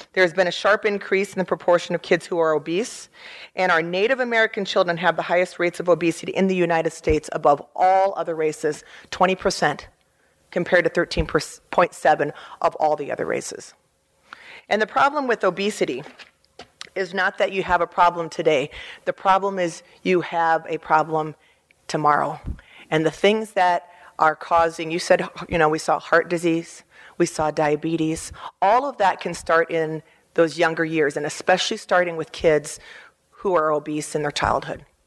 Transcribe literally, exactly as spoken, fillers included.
There's been a sharp increase in the proportion of kids who are obese, and our Native American children have the highest rates of obesity in the United States above all other races, twenty percent, compared to thirteen point seven of all the other races. And the problem with obesity is not that you have a problem today. The problem is you have a problem tomorrow. And the things that are causing, you said, you know, we saw heart disease, we saw diabetes. All of that can start in those younger years, and especially starting with kids who are obese in their childhood.